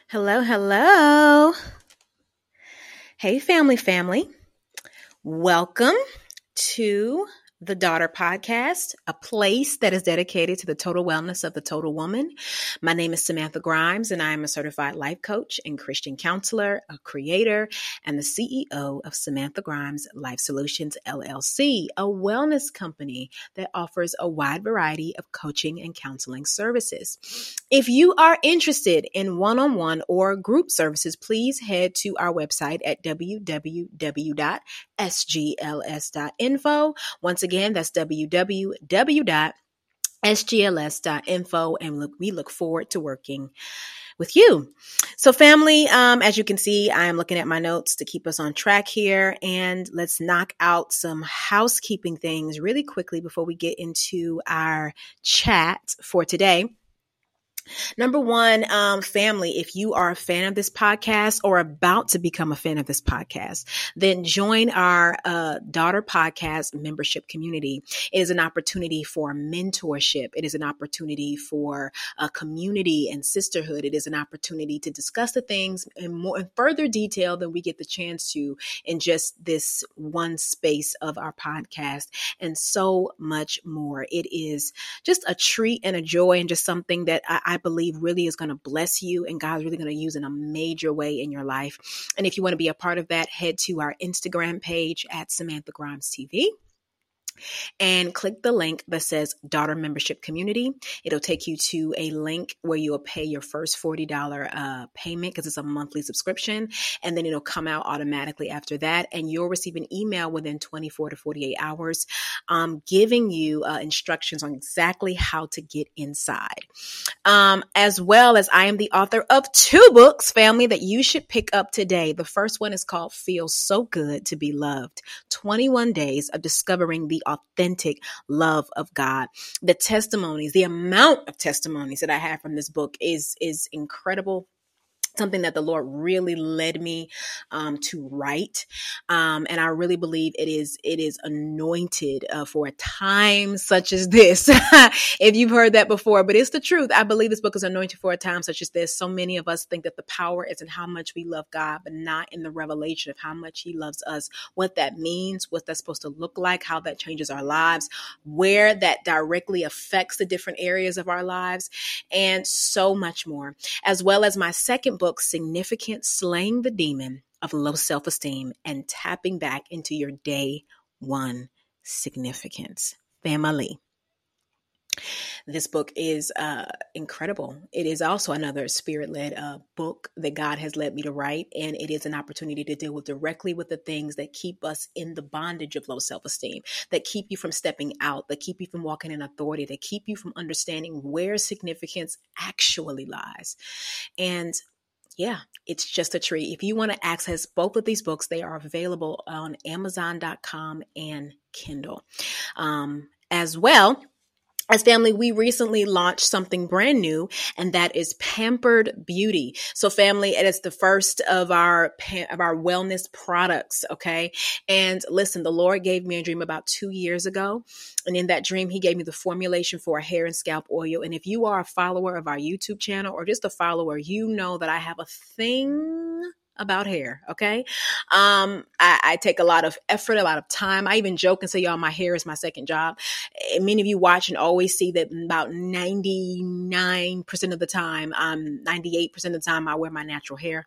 Hello, hello. Hey, family. Welcome to the Daughter Podcast, a place that is dedicated to the total wellness of the total woman. My name is Samantha Grimes, and I am a certified life coach and Christian counselor, a creator, and the CEO of Samantha Grimes Life Solutions, LLC, a wellness company that offers a wide variety of coaching and counseling services. If you are interested in one-on-one or group services, please head to our website at www.sgls.info. Once again, that's www.sgls.info, and we look forward to working with you. So family, as you can see, I am looking at my notes to keep us on track here, and let's knock out some housekeeping things really quickly before we get into our chat for today. Number one, family, if you are a fan of this podcast or about to become a fan of this podcast, then join our Daughter Podcast membership community. It is an opportunity for mentorship. It is an opportunity for community and sisterhood. It is an opportunity to discuss the things in further detail than we get the chance to in just this one space of our podcast, and so much more. It is just a treat and a joy, and just something that I believe really is going to bless you, and God's really going to use in a major way in your life. And if you want to be a part of that, head to our Instagram page at Samantha Grimes TV and click the link that says Daughter Membership Community. It'll take you to a link where you'll pay your first $40 payment because it's a monthly subscription. And then it'll come out automatically after that. And you'll receive an email within 24 to 48 hours giving you instructions on exactly how to get inside. As well as I am the author of 2 books, family, that you should pick up today. The first one is called Feels So Good to Be Loved, 21 Days of Discovering the Authentic Love of God. The testimonies, the amount of testimonies that I have from this book is incredible. Something that the Lord really led me to write. And I really believe it is anointed for a time such as this. If you've heard that before, but it's the truth. I believe this book is anointed for a time such as this. So many of us think that the power is in how much we love God, but not in the revelation of how much He loves us, what that means, what that's supposed to look like, how that changes our lives, where that directly affects the different areas of our lives, and so much more. As well as my second book, Significant: Slaying the Demon of Low Self-Esteem and Tapping Back into Your Day One Significance. Family. This book is incredible. It is also another spirit-led book that God has led me to write, and it is an opportunity to deal directly with the things that keep us in the bondage of low self-esteem, that keep you from stepping out, that keep you from walking in authority, that keep you from understanding where significance actually lies. And yeah, it's just a treat. If you want to access both of these books, they are available on Amazon.com and Kindle. As well as family, we recently launched something brand new, and that is Pampered Beauty. So family, it is the first of our wellness products. Okay. And listen, the Lord gave me a dream about 2 years ago. And in that dream, He gave me the formulation for a hair and scalp oil. And if you are a follower of our YouTube channel or just a follower, you know that I have a thing about hair. Okay. I take a lot of effort, a lot of time. I even joke and say, y'all, my hair is my second job. And many of you watch and always see that about 99% of the time, 98% of the time, I wear my natural hair.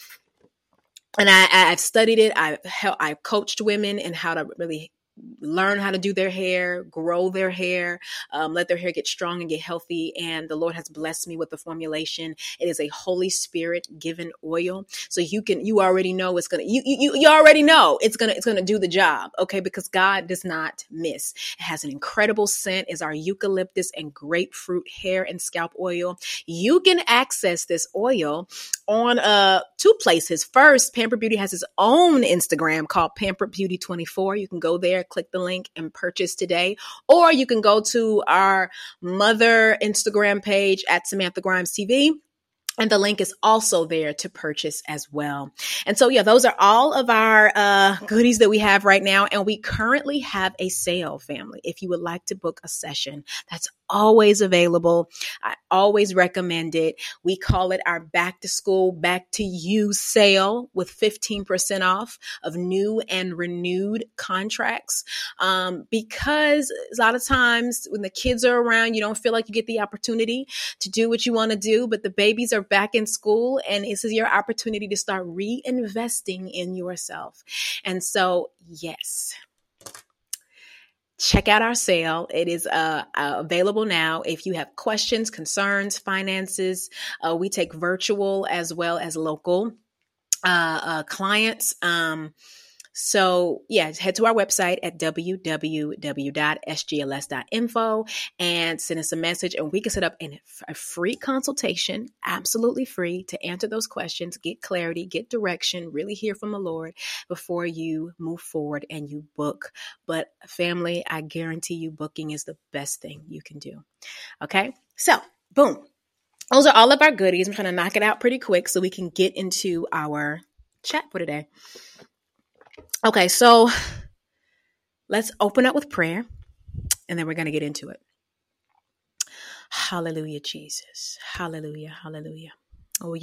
And I've studied it. I've coached women in how to really learn how to do their hair, grow their hair, let their hair get strong and get healthy. And the Lord has blessed me with the formulation. It is a Holy Spirit given oil. So you already know it's going to, you already know it's going to do the job. Okay. Because God does not miss. It has an incredible scent. Is our eucalyptus and grapefruit hair and scalp oil. You can access this oil on 2 places. First, Pampered Beauty has its own Instagram called Pampered Beauty 24. You can go there, click the link and purchase today. Or you can go to our mother Instagram page at Samantha Grimes TV. And the link is also there to purchase as well. And so, yeah, those are all of our goodies that we have right now. And we currently have a sale, family. If you would like to book a session, that's always available. I always recommend it. We call it our back to school, back to you sale with 15% off of new and renewed contracts. Because a lot of times when the kids are around, you don't feel like you get the opportunity to do what you want to do, but the babies are back in school and this is your opportunity to start reinvesting in yourself. And so, yes, check out our sale. It is available now. If you have questions, concerns, finances, we take virtual as well as local clients. So yeah, head to our website at www.sgls.info and send us a message and we can set up a free consultation, absolutely free, to answer those questions, get clarity, get direction, really hear from the Lord before you move forward and you book. But family, I guarantee you booking is the best thing you can do. Okay. So boom. Those are all of our goodies. I'm trying to knock it out pretty quick so we can get into our chat for today. Okay, so let's open up with prayer, and then we're going to get into it. Hallelujah, Jesus. Hallelujah, hallelujah. Oh,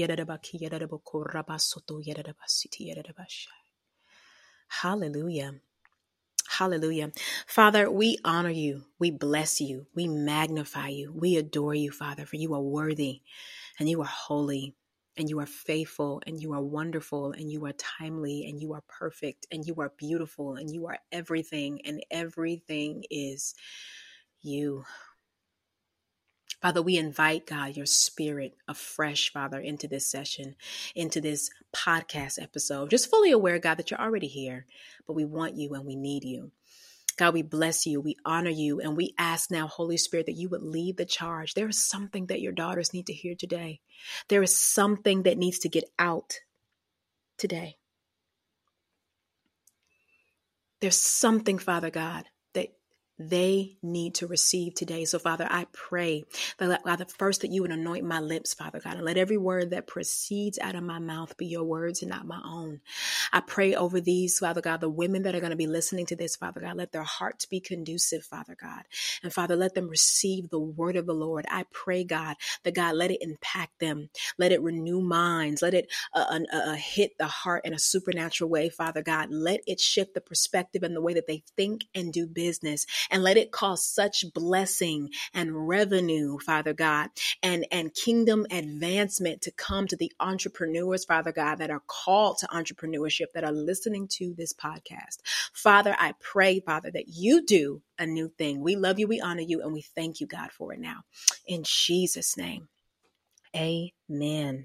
hallelujah. Hallelujah. Father, we honor you. We bless you. We magnify you. We adore you, Father, for you are worthy and you are holy. And you are faithful, and you are wonderful, and you are timely, and you are perfect, and you are beautiful, and you are everything, and everything is you. Father, we invite, God, your spirit afresh, Father, into this session, into this podcast episode. Just fully aware, God, that you're already here, but we want you and we need you. God, we bless you, we honor you, and we ask now, Holy Spirit, that you would lead the charge. There is something that your daughters need to hear today. There is something that needs to get out today. There's something, Father God, that they need to receive today. So, Father, I pray that, Father, first that you would anoint my lips, Father God, and let every word that proceeds out of my mouth be your words and not my own. I pray over these, Father God, the women that are going to be listening to this, Father God, let their hearts be conducive, Father God. And Father, let them receive the word of the Lord. I pray, God, that God, let it impact them. Let it renew minds. Let it hit the heart in a supernatural way, Father God. Let it shift the perspective and the way that they think and do business. And let it cause such blessing and revenue, Father God, and kingdom advancement to come to the entrepreneurs, Father God, that are called to entrepreneurship, that are listening to this podcast. Father, I pray, Father, that you do a new thing. We love you, we honor you, and we thank you, God, for it now. In Jesus' name, amen.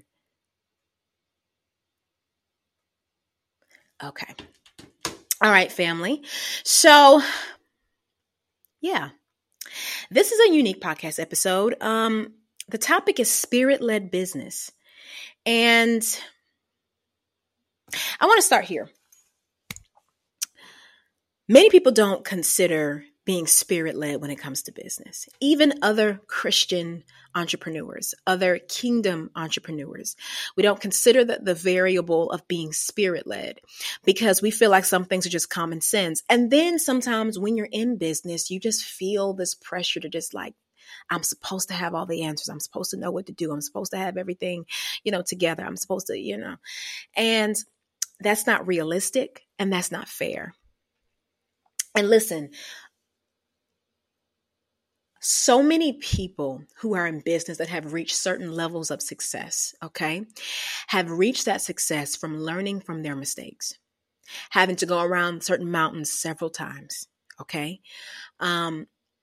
Okay. All right, family. So, yeah, this is a unique podcast episode. The topic is spirit-led business. And I want to start here. Many people don't consider being spirit-led when it comes to business. Even other Christian entrepreneurs, other kingdom entrepreneurs, we don't consider the variable of being spirit-led because we feel like some things are just common sense. And then sometimes when you're in business, you just feel this pressure to just like, I'm supposed to have all the answers. I'm supposed to know what to do. I'm supposed to have everything, together. I'm supposed to, and that's not realistic and that's not fair. And listen, so many people who are in business that have reached certain levels of success, okay, have reached that success from learning from their mistakes, having to go around certain mountains several times, okay? And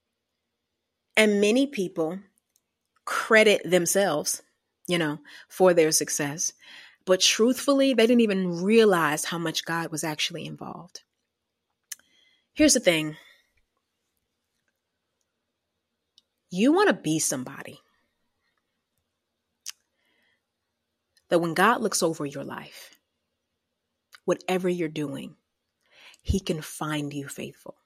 many people credit themselves, for their success. But truthfully, they didn't even realize how much God was actually involved. Here's the thing. You want to be somebody that when God looks over your life, whatever you're doing, he can find you faithful.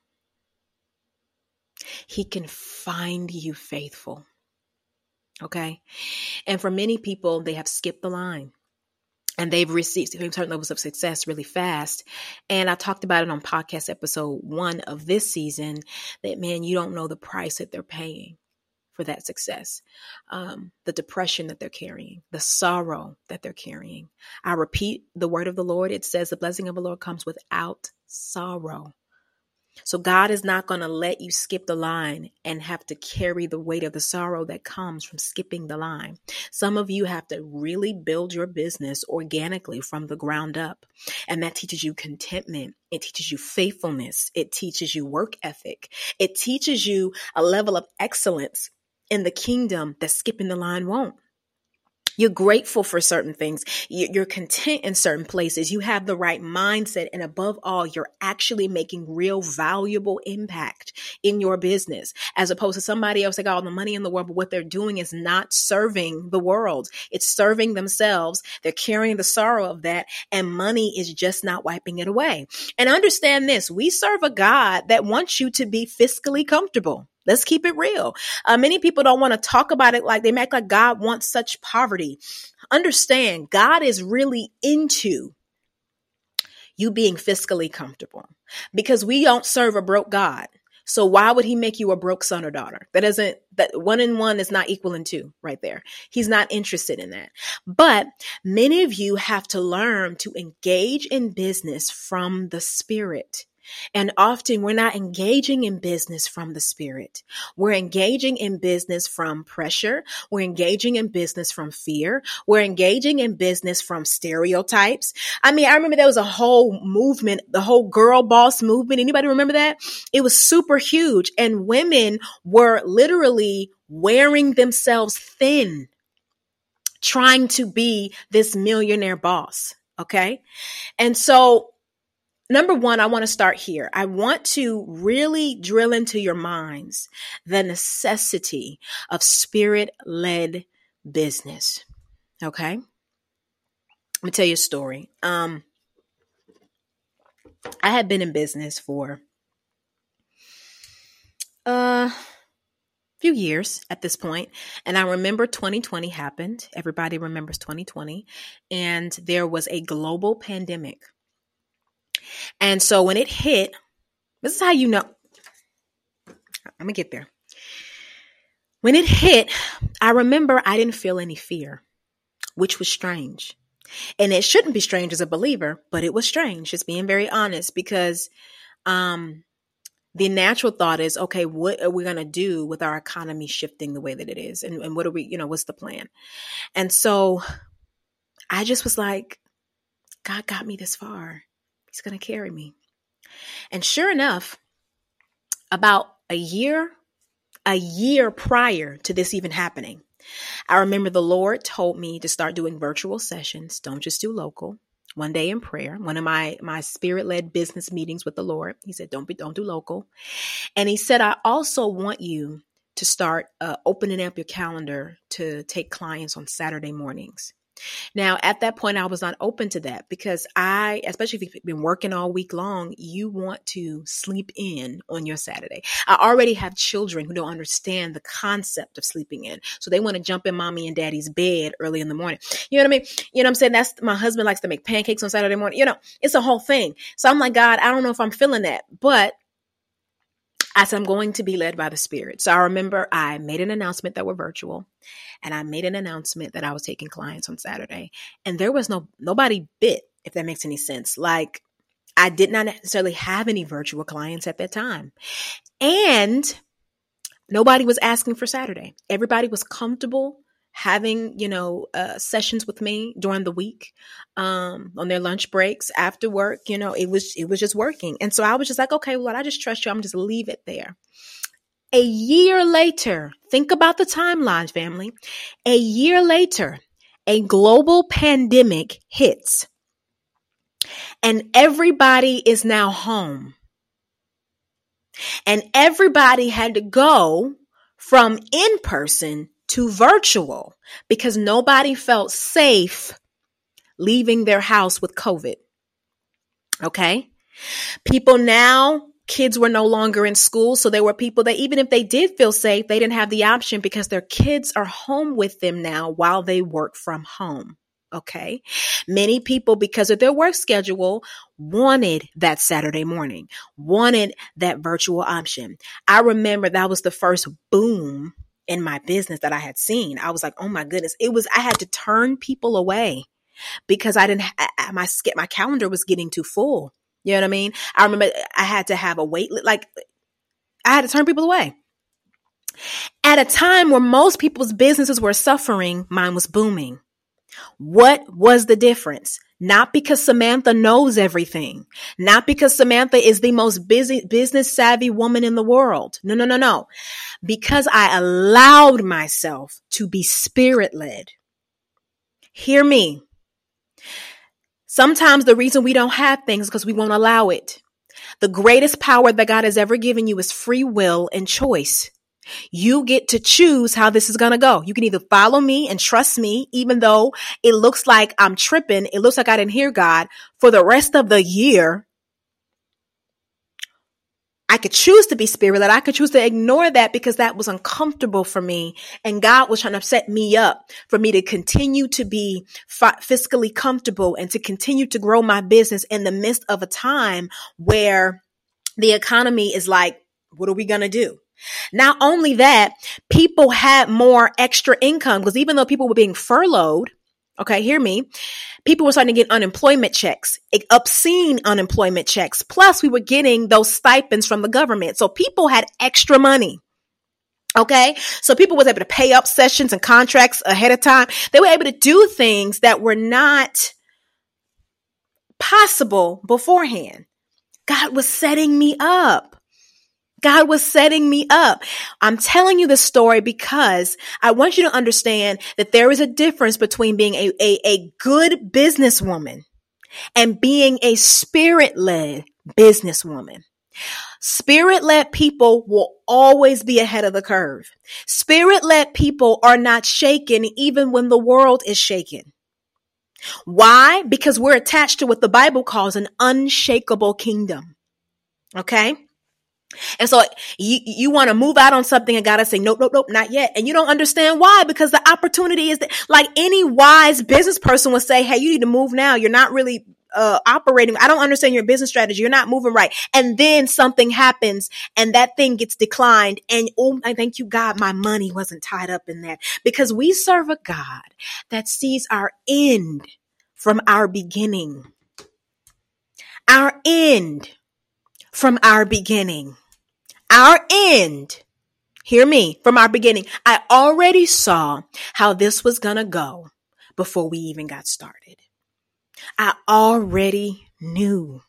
He can find you faithful. Okay. And for many people, they have skipped the line. And they've received certain levels of success really fast. And I talked about it on podcast episode 1 of this season that, man, you don't know the price that they're paying for that success, the depression that they're carrying, the sorrow that they're carrying. I repeat the word of the Lord. It says the blessing of the Lord comes without sorrow. So God is not going to let you skip the line and have to carry the weight of the sorrow that comes from skipping the line. Some of you have to really build your business organically from the ground up. And that teaches you contentment. It teaches you faithfulness. It teaches you work ethic. It teaches you a level of excellence in the kingdom that skipping the line won't. You're grateful for certain things. You're content in certain places. You have the right mindset. And above all, you're actually making real valuable impact in your business, as opposed to somebody else that got all the money in the world, but what they're doing is not serving the world. It's serving themselves. They're carrying the sorrow of that, and money is just not wiping it away. And understand this, we serve a God that wants you to be fiscally comfortable. Let's keep it real. Many people don't want to talk about it like they make like God wants such poverty. Understand, God is really into you being fiscally comfortable, because we don't serve a broke God. So why would he make you a broke son or daughter? That 1 and 1 is not equaling 2 right there. He's not interested in that. But many of you have to learn to engage in business from the Spirit. And often we're not engaging in business from the Spirit. We're engaging in business from pressure. We're engaging in business from fear. We're engaging in business from stereotypes. I remember there was a whole movement, the whole girl boss movement. Anybody remember that? It was super huge. And women were literally wearing themselves thin, trying to be this millionaire boss. Okay. And so number one, I want to start here. I want to really drill into your minds the necessity of Spirit-led business. Okay? Let me tell you a story. I had been in business for a few years at this point, and I remember 2020 happened. Everybody remembers 2020, and there was a global pandemic. And so when it hit, this is how you know. I'm going to get there. When it hit, I remember I didn't feel any fear, which was strange. And it shouldn't be strange as a believer, but it was strange, just being very honest, because the natural thought is, okay, what are we going to do with our economy shifting the way that it is? And what are we, what's the plan? And so I just was like, God got me this far. He's going to carry me. And sure enough, about a year prior to this even happening, I remember the Lord told me to start doing virtual sessions. Don't just do local. One day in prayer, one of my Spirit-led business meetings with the Lord, he said, don't do local. And he said, I also want you to start opening up your calendar to take clients on Saturday mornings. Now, at that point, I was not open to that because especially if you've been working all week long, you want to sleep in on your Saturday. I already have children who don't understand the concept of sleeping in. So they want to jump in mommy and daddy's bed early in the morning. You know what I mean? You know what I'm saying? My husband likes to make pancakes on Saturday morning. It's a whole thing. So I'm like, God, I don't know if I'm feeling that, but I said, I'm going to be led by the Spirit. So I remember I made an announcement that we're virtual, and I made an announcement that I was taking clients on Saturday, and there was nobody bit, if that makes any sense. Like, I did not necessarily have any virtual clients at that time, and nobody was asking for Saturday. Everybody was comfortable having, sessions with me during the week, on their lunch breaks after work. It was just working. And so I was just like, okay, Lord, I just trust you. I'm just leave it there. A year later, think about the timeline, family. A year later, a global pandemic hits, and everybody is now home, and everybody had to go from in person to virtual because nobody felt safe leaving their house with COVID. Okay. Kids were no longer in school. So there were people that even if they did feel safe, they didn't have the option because their kids are home with them now while they work from home. Okay. Many people, because of their work schedule, wanted that Saturday morning, wanted that virtual option. I remember that was the first boom in my business that I had seen. I was like, oh my goodness. I had to turn people away because my calendar was getting too full. You know what I mean? I remember I had to have a I had to turn people away. At a time where most people's businesses were suffering, mine was booming. What was the difference? Not because Samantha knows everything. Not because Samantha is the most business savvy woman in the world. No. Because I allowed myself to be spirit led. Hear me. Sometimes the reason we don't have things is because we won't allow it. The greatest power that God has ever given you is free will and choice. You get to choose how this is going to go. You can either follow me and trust me, even though it looks like I'm tripping. It looks like I didn't hear God for the rest of the year. I could choose to be spirit-led. I could choose to ignore that because that was uncomfortable for me. And God was trying to set me up for me to continue to be fiscally comfortable and to continue to grow my business in the midst of a time where the economy is like, what are we going to do? Not only that, people had more extra income because even though people were being furloughed, okay, hear me, people were starting to get unemployment checks, obscene unemployment checks. Plus, we were getting those stipends from the government. So people had extra money. Okay, so people was able to pay up sessions and contracts ahead of time. They were able to do things that were not possible beforehand. God was setting me up. God was setting me up. I'm telling you this story because I want you to understand that there is a difference between being a good businesswoman and being a spirit-led businesswoman. Spirit-led people will always be ahead of the curve. Spirit-led people are not shaken even when the world is shaken. Why? Because we're attached to what the Bible calls an unshakable kingdom. Okay? And so you want to move out on something and God is saying, nope, not yet. And you don't understand why, because the opportunity is like any wise business person would say, hey, you need to move now. You're not really operating. I don't understand your business strategy. You're not moving right. And then something happens and that thing gets declined. And oh, I thank you, God, my money wasn't tied up in that, because we serve a God that sees our end from our beginning. Our end from our beginning. Our end, hear me, from our beginning. I already saw how this was going to go before we even got started. I already knew.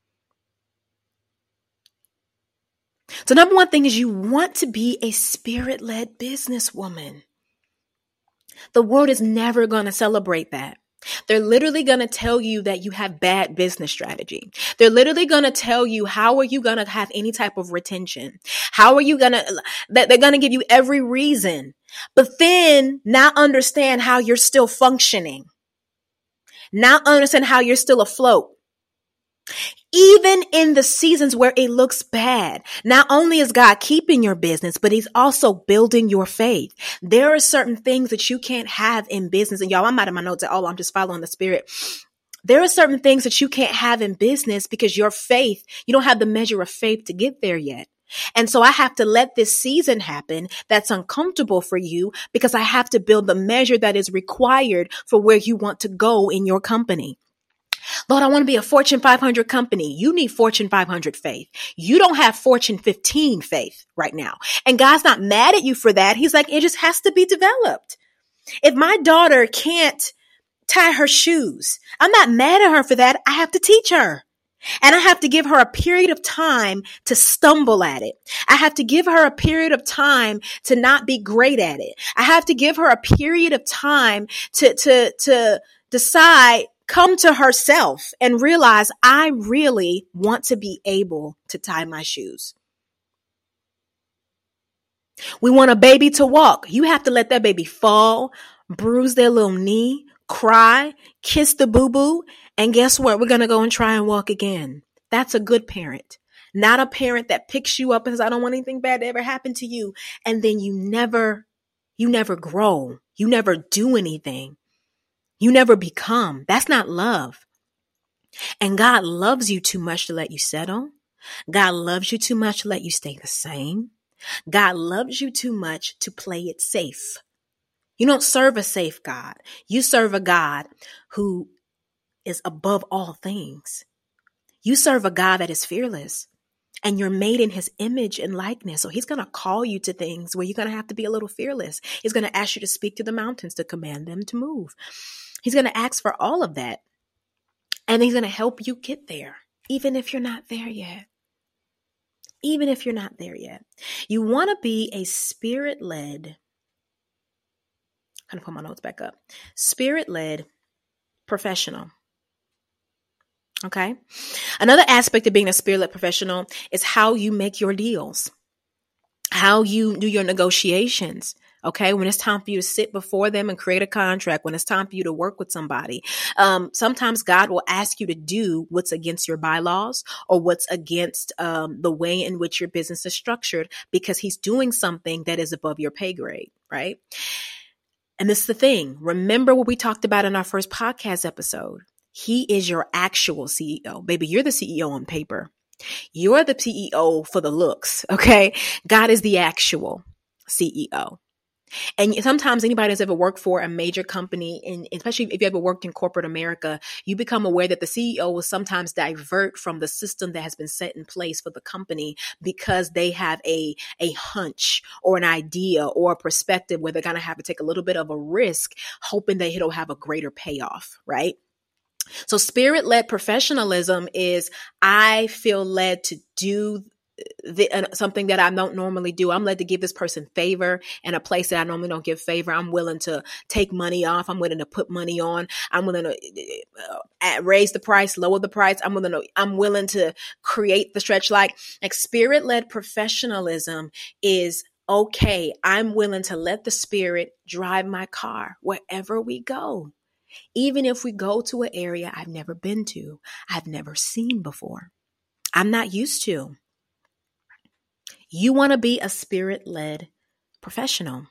So number one thing is you want to be a spirit-led businesswoman. The world is never going to celebrate that. They're literally going to tell you that you have bad business strategy. They're literally going to tell you, how are you going to have any type of retention? How are you going to, that they're going to give you every reason, but then not understand how you're still functioning. Not understand how you're still afloat. Even in the seasons where it looks bad, not only is God keeping your business, but he's also building your faith. There are certain things that you can't have in business. And y'all, I'm out of my notes at all. I'm just following the spirit. There are certain things that you can't have in business because your faith, you don't have the measure of faith to get there yet. And so I have to let this season happen that's uncomfortable for you because I have to build the measure that is required for where you want to go in your company. Lord, I want to be a Fortune 500 company. You need Fortune 500 faith. You don't have Fortune 15 faith right now. And God's not mad at you for that. He's like, it just has to be developed. If my daughter can't tie her shoes, I'm not mad at her for that. I have to teach her. And I have to give her a period of time to stumble at it. I have to give her a period of time to not be great at it. I have to give her a period of time to decide, come to herself and realize I really want to be able to tie my shoes. We want a baby to walk. You have to let that baby fall, bruise their little knee, cry, kiss the boo-boo. And guess what? We're going to go and try and walk again. That's a good parent, not a parent that picks you up and says, I don't want anything bad to ever happen to you. And then you never grow. You never do anything. You never become. That's not love. And God loves you too much to let you settle. God loves you too much to let you stay the same. God loves you too much to play it safe. You don't serve a safe God. You serve a God who is above all things. You serve a God that is fearless, and you're made in his image and likeness. So he's going to call you to things where you're going to have to be a little fearless. He's going to ask you to speak to the mountains, to command them to move. He's going to ask for all of that. And he's going to help you get there, even if you're not there yet. Even if you're not there yet. You want to be a spirit-led, I'm going to put my notes back up, spirit-led professional. Okay. Another aspect of being a spirit-led professional is how you make your deals, how you do your negotiations. Okay. When it's time for you to sit before them and create a contract, when it's time for you to work with somebody, sometimes God will ask you to do what's against your bylaws or what's against the way in which your business is structured, because he's doing something that is above your pay grade. Right. And this is the thing. Remember what we talked about in our first podcast episode. He is your actual CEO. Baby, you're the CEO on paper. You're the CEO for the looks, okay? God is the actual CEO. And sometimes anybody that's ever worked for a major company, and especially if you ever worked in corporate America, you become aware that the CEO will sometimes divert from the system that has been set in place for the company because they have a hunch or an idea or a perspective where they're going to have to take a little bit of a risk, hoping that it'll have a greater payoff, right? So spirit-led professionalism is, I feel led to do something that I don't normally do. I'm led to give this person favor in a place that I normally don't give favor. I'm willing to take money off. I'm willing to put money on. I'm willing to raise the price, lower the price. I'm willing to create the stretch. Like spirit-led professionalism is, okay, I'm willing to let the spirit drive my car wherever we go. Even if we go to an area I've never been to, I've never seen before, I'm not used to. You want to be a spirit-led professional.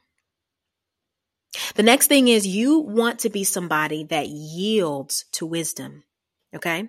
The next thing is you want to be somebody that yields to wisdom. Okay?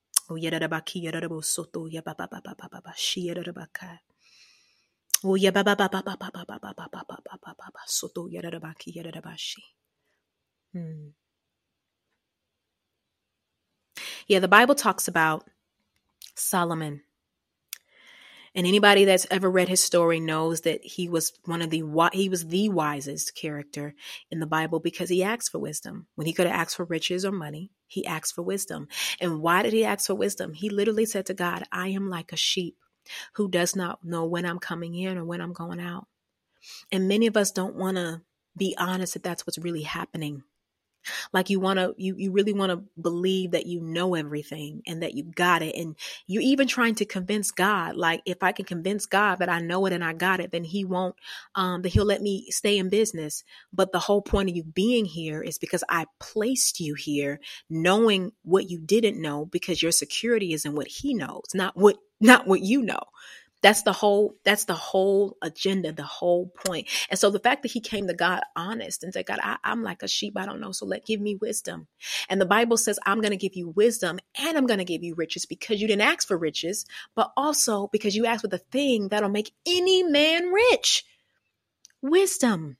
Yeah, the Bible talks about Solomon. And anybody that's ever read his story knows that he was the wisest character in the Bible because he asked for wisdom. When he could have asked for riches or money, he asked for wisdom. And why did he ask for wisdom? He literally said to God, I am like a sheep who does not know when I'm coming in or when I'm going out. And many of us don't want to be honest that that's what's really happening. Like you really want to believe that you know everything and that you got it. And you're even trying to convince God, like, if I can convince God that I know it and I got it, then he won't, that he'll let me stay in business. But the whole point of you being here is because I placed you here knowing what you didn't know, because your security is in what he knows, not what you know. That's the whole agenda, the whole point. And so the fact that he came to God honest and said, God, I'm like a sheep, I don't know. So give me wisdom. And the Bible says, I'm going to give you wisdom and I'm going to give you riches, because you didn't ask for riches, but also because you asked for the thing that'll make any man rich. Wisdom.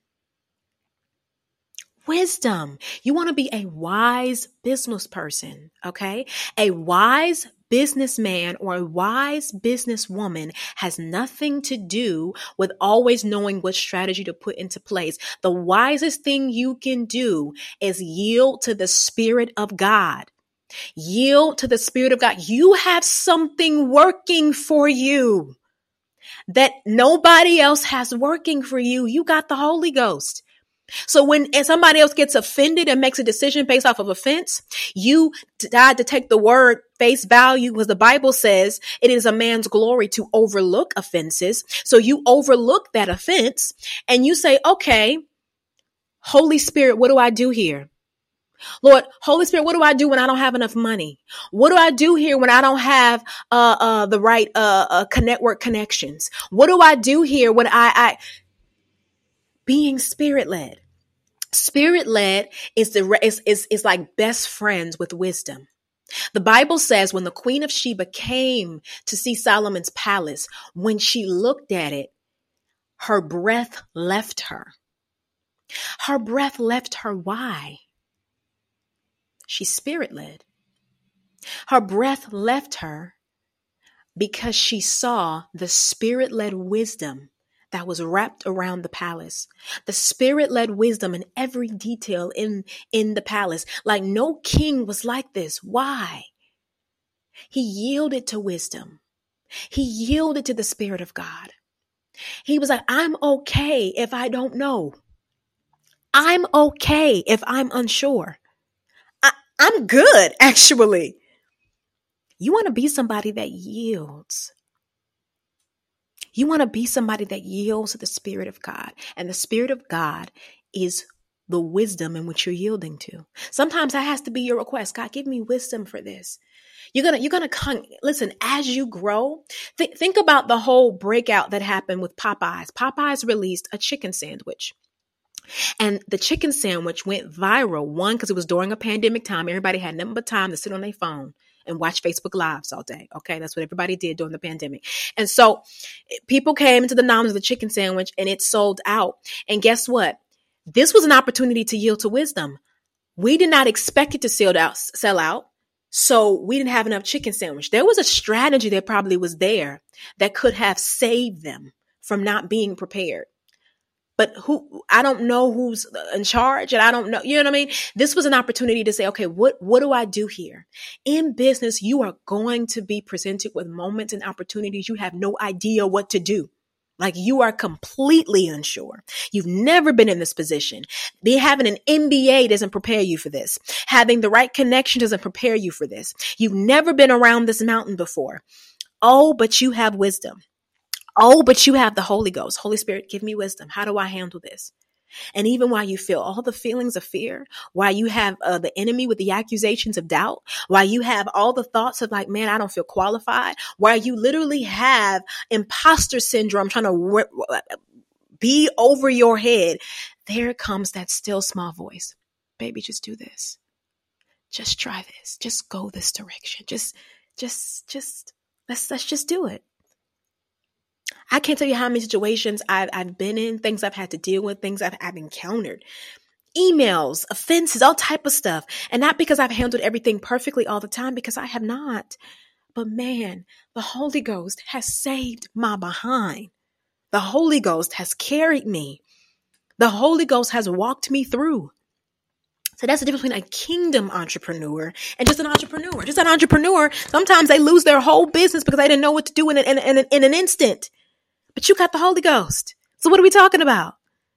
Wisdom. You want to be a wise business person, okay? A wise businessman or a wise businesswoman has nothing to do with always knowing what strategy to put into place. The wisest thing you can do is yield to the Spirit of God. Yield to the Spirit of God. You have something working for you that nobody else has working for you. You got the Holy Ghost. So when somebody else gets offended and makes a decision based off of offense, you decide to take the word face value, because the Bible says it is a man's glory to overlook offenses. So you overlook that offense and you say, okay, Holy Spirit, what do I do here? Lord, Holy Spirit, what do I do when I don't have enough money? What do I do here when I don't have the right network connections? What do I do here when I being spirit-led? Spirit-led is like best friends with wisdom. The Bible says when the Queen of Sheba came to see Solomon's palace, when she looked at it, her breath left her. Her breath left her. Why? She's spirit-led. Her breath left her because she saw the spirit-led wisdom that was wrapped around the palace, the spirit-led wisdom in every detail in the palace. Like no king was like this. Why? He yielded to wisdom. He yielded to the Spirit of God. He was like, I'm okay if I don't know. I'm okay if I'm unsure. I'm good, actually. You want to be somebody that yields. You want to be somebody that yields to the Spirit of God. And the Spirit of God is the wisdom in which you're yielding to. Sometimes that has to be your request. God, give me wisdom for this. You're gonna listen, as you grow, think about the whole breakout that happened with Popeyes. Popeyes released a chicken sandwich. And the chicken sandwich went viral. One, because it was during a pandemic time. Everybody had nothing but time to sit on their phone and watch Facebook Lives all day. Okay, that's what everybody did during the pandemic. And so people came into the noms of the chicken sandwich and it sold out. And guess what? This was an opportunity to yield to wisdom. We did not expect it to sell out. So we didn't have enough chicken sandwich. There was a strategy that probably was there that could have saved them from not being prepared. But I don't know who's in charge and I don't know, you know what I mean? This was an opportunity to say, okay, what do I do here? In business, you are going to be presented with moments and opportunities. You have no idea what to do. Like you are completely unsure. You've never been in this position. Having an MBA doesn't prepare you for this. Having the right connection doesn't prepare you for this. You've never been around this mountain before. Oh, but you have wisdom. Oh, but you have the Holy Ghost. Holy Spirit, give me wisdom. How do I handle this? And even while you feel all the feelings of fear, while you have the enemy with the accusations of doubt, while you have all the thoughts of like, man, I don't feel qualified, while you literally have imposter syndrome trying to be over your head, there comes that still small voice. Baby, just do this. Just try this. Just go this direction. Let's just do it. I can't tell you how many situations I've been in, things I've had to deal with, things I've encountered, emails, offenses, all type of stuff. And not because I've handled everything perfectly all the time, because I have not. But man, the Holy Ghost has saved my behind. The Holy Ghost has carried me. The Holy Ghost has walked me through. So that's the difference between a kingdom entrepreneur and just an entrepreneur. Just an entrepreneur, sometimes they lose their whole business because they didn't know what to do in an instant. But you got the Holy Ghost. So what are we talking about?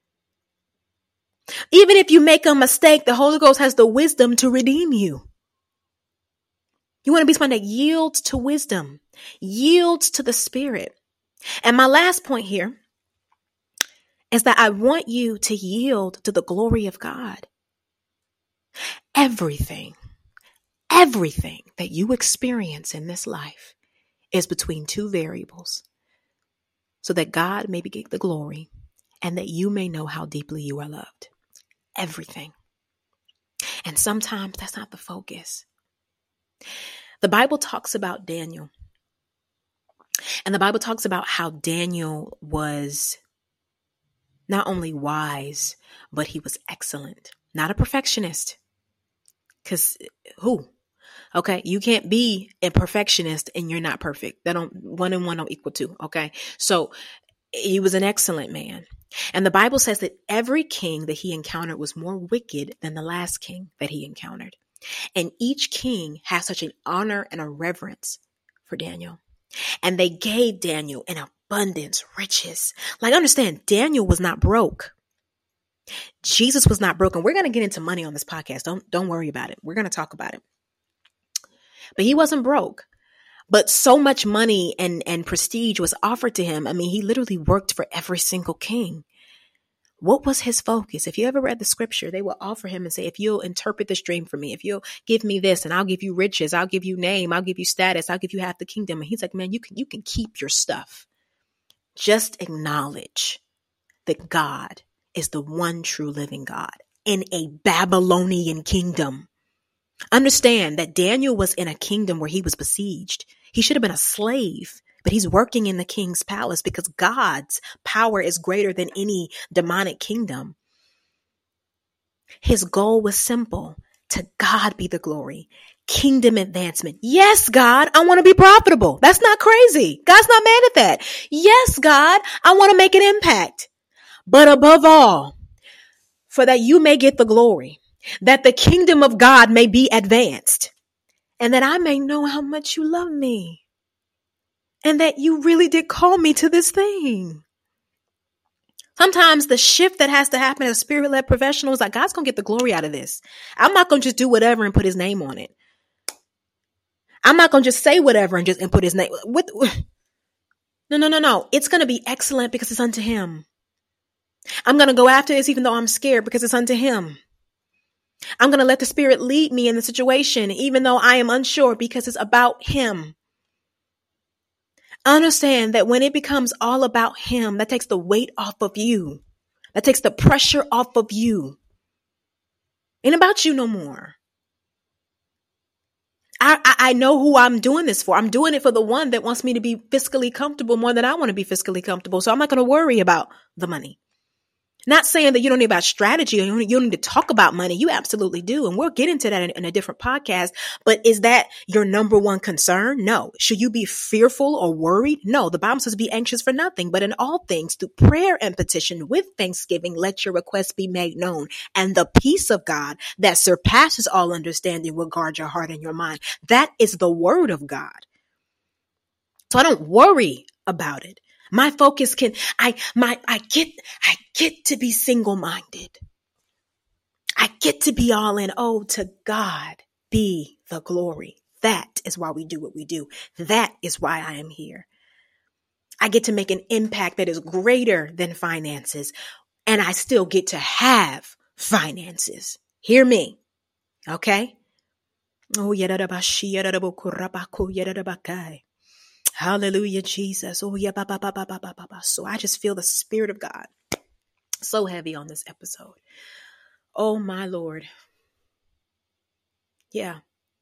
Even if you make a mistake, the Holy Ghost has the wisdom to redeem you. You want to be someone that yields to wisdom, yields to the Spirit. And my last point here is that I want you to yield to the glory of God. Everything that you experience in this life is between two variables, so that God may get the glory and that you may know how deeply you are loved. Everything. And sometimes that's not the focus. The Bible talks about Daniel. And the Bible talks about how Daniel was not only wise, but he was excellent. Not a perfectionist. Because who? Okay, you can't be a perfectionist and you're not perfect. One and one don't equal two. Okay, so he was an excellent man. And the Bible says that every king that he encountered was more wicked than the last king that he encountered. And each king has such an honor and a reverence for Daniel. And they gave Daniel an abundance, riches. Like, understand, Daniel was not broke. Jesus was not broken. We're going to get into money on this podcast. Don't worry about it. We're going to talk about it. But he wasn't broke. But so much money and prestige was offered to him. I mean, he literally worked for every single king. What was his focus? If you ever read the scripture, they will offer him and say, if you'll interpret this dream for me, if you'll give me this, and I'll give you riches, I'll give you name, I'll give you status, I'll give you half the kingdom. And he's like, man, you can keep your stuff. Just acknowledge that God is the one true living God in a Babylonian kingdom. Understand that Daniel was in a kingdom where he was besieged. He should have been a slave but he's working in the king's palace because God's power is greater than any demonic kingdom. His goal was simple. To God be the glory. Kingdom advancement. Yes, God, I want to be profitable. That's not crazy. God's not mad at that. Yes, God, I want to make an impact. But above all, for that you may get the glory, that the kingdom of God may be advanced, and that I may know how much you love me, and that you really did call me to this thing. Sometimes the shift that has to happen as spirit-led professionals, like God's going to get the glory out of this. I'm not going to just do whatever and put his name on it. I'm not going to just say whatever and put his name. No. It's going to be excellent because it's unto him. I'm going to go after this even though I'm scared because it's unto him. I'm going to let the Spirit lead me in the situation even though I am unsure because it's about him. Understand that when it becomes all about him, that takes the weight off of you. That takes the pressure off of you. Ain't about you no more. I know who I'm doing this for. I'm doing it for the one that wants me to be fiscally comfortable more than I want to be fiscally comfortable. So I'm not going to worry about the money. Not saying that you don't need about strategy or you don't need to talk about money. You absolutely do. And we'll get into that in a different podcast. But is that your number one concern? No. Should you be fearful or worried? No. The Bible says be anxious for nothing, but in all things through prayer and petition with thanksgiving, let your requests be made known. And the peace of God that surpasses all understanding will guard your heart and your mind. That is the word of God. So I don't worry about it. My focus I get to be single-minded. I get to be all in. Oh, to God be the glory. That is why we do what we do. That is why I am here. I get to make an impact that is greater than finances, and I still get to have finances. Hear me. Okay? Oh, hallelujah, Jesus. Oh, yeah. So I just feel the Spirit of God so heavy on this episode. Oh, my Lord. Yeah.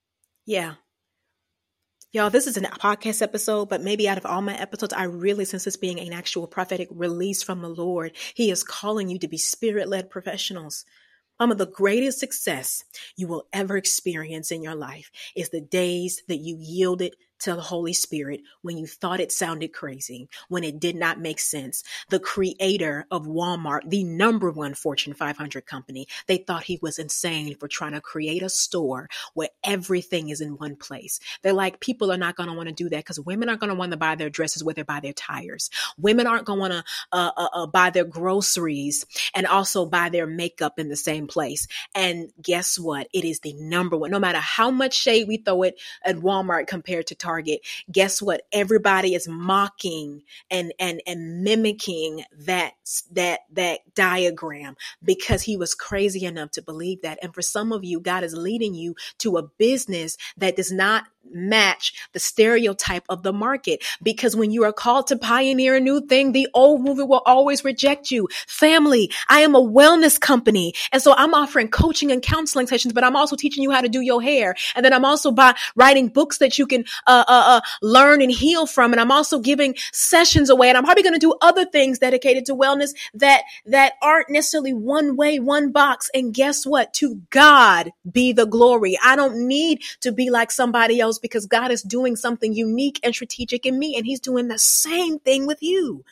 Y'all, this is a podcast episode, but maybe out of all my episodes, I really sense this being an actual prophetic release from the Lord. He is calling you to be spirit-led professionals. Some of the greatest success you will ever experience in your life is the days that you yielded to the Holy Spirit when you thought it sounded crazy, when it did not make sense. The creator of Walmart, the number one Fortune 500 company, they thought he was insane for trying to create a store where everything is in one place. They're like, people are not going to want to do that because women aren't going to want to buy their dresses where they buy their tires. Women aren't going to want to buy their groceries and also buy their makeup in the same place. And guess what? It is the number one. No matter how much shade we throw it at Walmart compared to Target, guess what? Everybody is mocking and mimicking that diagram because he was crazy enough to believe that. And for some of you, God is leading you to a business that does not match the stereotype of the market, because when you are called to pioneer a new thing, the old movement will always reject you. Family, I am a wellness company. And so I'm offering coaching and counseling sessions, but I'm also teaching you how to do your hair. And then I'm also writing books that you can learn and heal from. And I'm also giving sessions away. And I'm probably going to do other things dedicated to wellness that aren't necessarily one way, one box. And guess what? To God be the glory. I don't need to be like somebody else because God is doing something unique and strategic in me. And he's doing the same thing with you.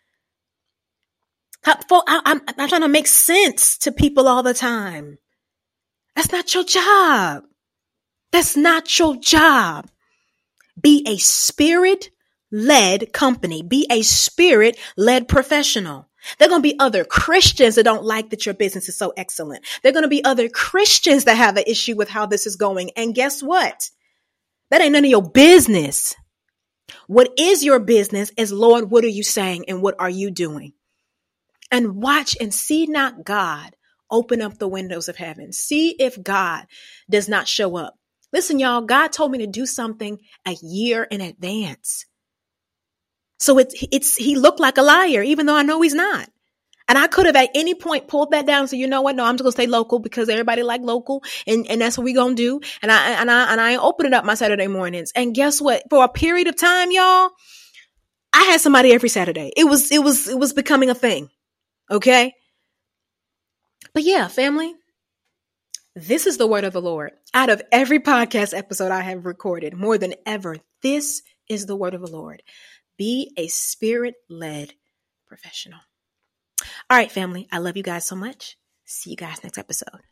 I'm trying to make sense to people all the time. That's not your job. That's not your job. Be a spirit-led company. Be a spirit-led professional. There are going to be other Christians that don't like that your business is so excellent. There are going to be other Christians that have an issue with how this is going. And guess what? That ain't none of your business. What is your business is, Lord, what are you saying and what are you doing? And watch and see not God open up the windows of heaven. See if God does not show up. Listen, y'all, God told me to do something a year in advance. So he looked like a liar, even though I know he's not. And I could have at any point pulled that down. So you know what? No, I'm just gonna stay local because everybody like local, and that's what we gonna do. And I ain't opening up my Saturday mornings. And guess what? For a period of time, y'all, I had somebody every Saturday. It was becoming a thing. Okay. But yeah, family, this is the word of the Lord. Out of every podcast episode I have recorded, more than ever, this is the word of the Lord. Be a spirit-led professional. All right, family. I love you guys so much. See you guys next episode.